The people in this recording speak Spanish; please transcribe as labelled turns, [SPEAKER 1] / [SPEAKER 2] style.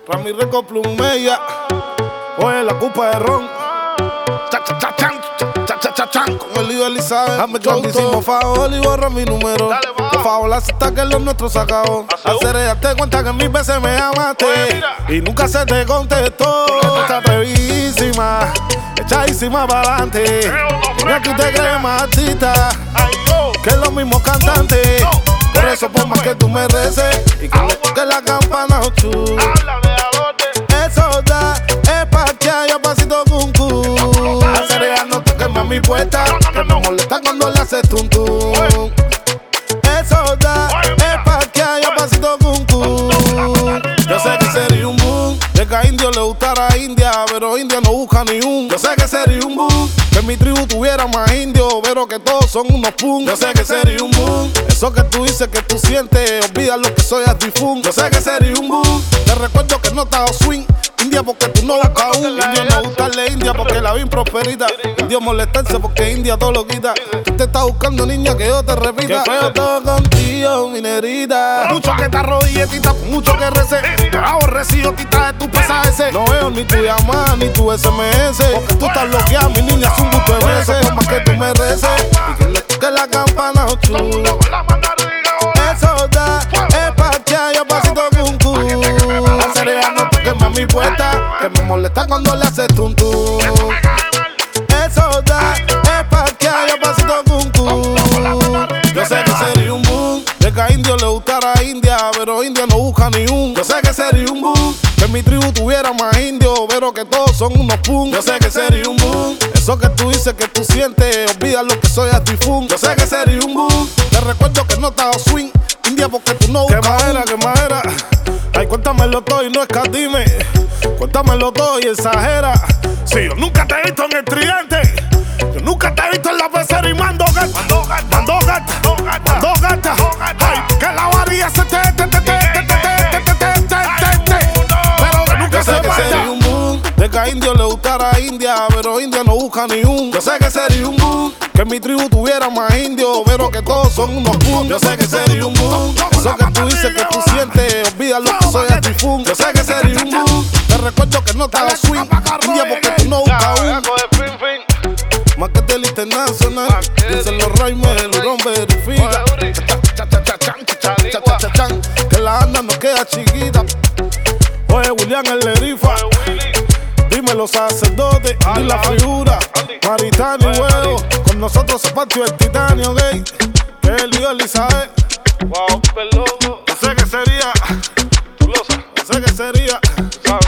[SPEAKER 1] Ramírez Plumella. Oye, la culpa de ron. Cha-cha-cha-chan. Con el lío Elizabeth. Dame grandísimo favor y borra mi número. Por favor, acepta que lo nuestro se acabó. Hacer date cuenta que mil veces me llamaste y nunca se te contestó. Está brevísima, echadísima para adelante. Mira que te crees más artista que los mismos cantantes. Por eso por más que tú mereces y que la campana chu. Eso da, es pa' que haya pasito cum cum. Hacer no toques más mi puerta, que me molesta cuando le haces tum tum. Eso da, es pa' que haya pasito cum cum. Yo sé que sería un boom, de que a Indio le gustara India, pero India no busca ni un. Yo sé que sería un boom, que mi tribu tuviera más indios, pero que todos son unos pum. Yo sé que sería un boom, eso que tú dices que tú sientes, olvida lo que soy antifunc. Yo sé que sería un boom, te recuerdo que no estaba swing. India porque tú no buscas un. Indio no gustarle India porque la vi prosperita. Indio molestarse porque India todo lo quita. Tú te estás buscando, niña, que yo te repita. Que feo todo contigo, minerita. Mucho que te arrodille, tita, mucho que recé. Te aborrecido, tita, de tu pesaje. No veo ni tu llamada ni tu SMS. Porque tú estás bloqueada, mi niña, es un gusto de veces. Por más que tú me reces y que le toque la campana chulo. Eso da, es pa' que haya pasito cum cum. La cerea no toque más mi puerta, que me molesta cuando le haces tum tum. Eso da, es pa' que haya pasito cum cum. Yo sé que sería un boom, de que a Indio le gustara India, pero India no busca ni un. Yo sé que sería un boom, que mi tribu tuviera más indios, pero que todos son unos pum. Yo sé que sería un boom, eso que tú dices que tú sientes, olvida lo que soy antifunc. Yo sé que sería un boom, te recuerdo que no estaba swing. India porque tú no buscas. ¿Qué manera? Ay, cuéntamelo todo y no escatime. Cuéntamelo todo y exagera. Si yo nunca te he visto en el tridente, yo nunca te he visto en la pecera y mando gata. Ay, que la varilla se te pero que nunca se vaya. Yo sé que sería un boom, de que a Indio le gustara India, pero India no busca ni un. Yo sé que sería un boom, que mi tribu tuviera más indios, pero que todos son unos pum. Yo sé que sería un boom, eso que tú dices que tú sientes, olvida lo que soy antifunc. Yo sé que sería un boom, te recuerdo que no estaba swing. India porque tú no buscas un. Más que del internacional, dicen los Raimers, el hurón verifica. Que la anda no queda chiquita. Oye, William el Lerifa. Dime los sacerdotes y la figura. Maritani y huevo. Con nosotros se partió el titanio gay. Que el lío Elizabeth.
[SPEAKER 2] Wow, peloco.
[SPEAKER 1] No sé qué sería.
[SPEAKER 2] No
[SPEAKER 1] sé qué sería.